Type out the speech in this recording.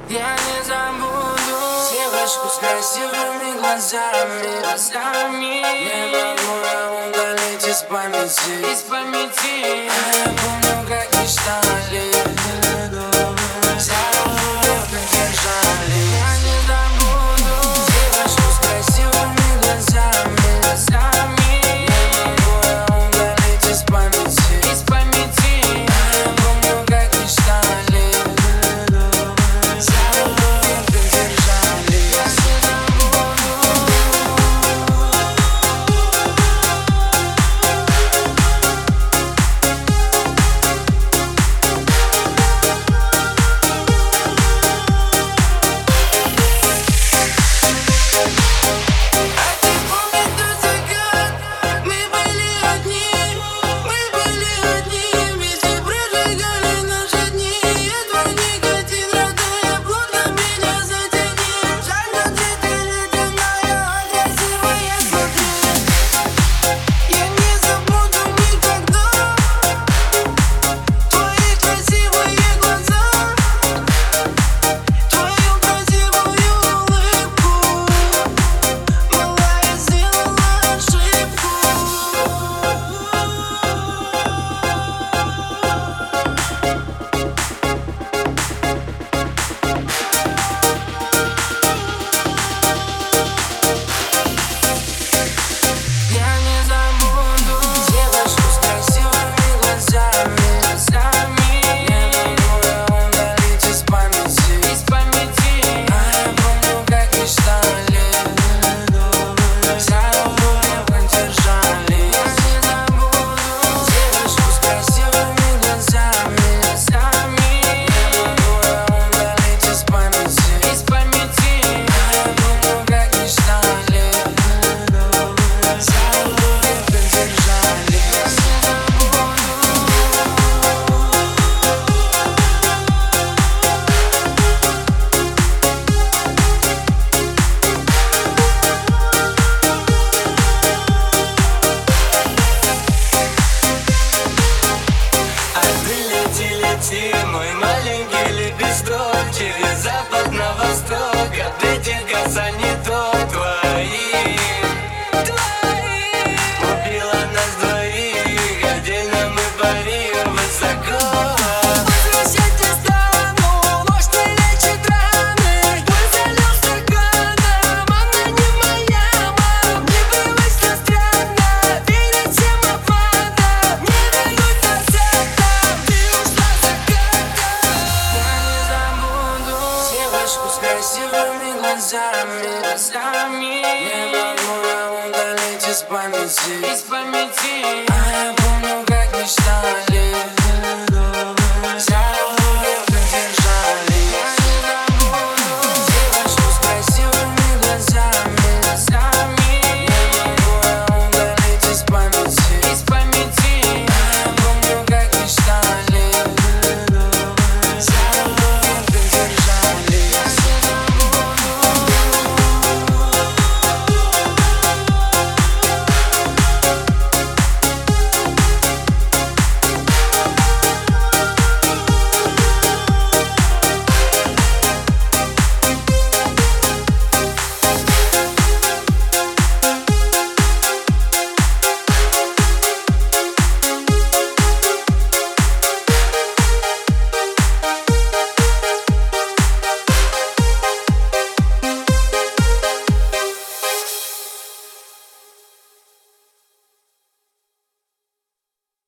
Я не забуду девочку с красивыми глазами. Не могу я удалить из памяти. А я помню, как мечтали, за руку держали. Я не забуду девочку с красивыми глазами. Не могу я удалить из памяти. А я помню, как мечтали, за руку держали. Я не забуду. Мой маленький лепесток через запад на восток, от этих глаза не то твои. Убила нас двоих, отдельно мы парим высоко. Возвращать не стану, ложь не лечит раны. Мой залил стаканом, она не моя, мам. Непривычно странно, верить всем обманам. Не вернуть назад, ты ушла закатом. Я не забуду девочку с красивыми глазами. Не могу я удалить из памяти. А я помню, как мечтали.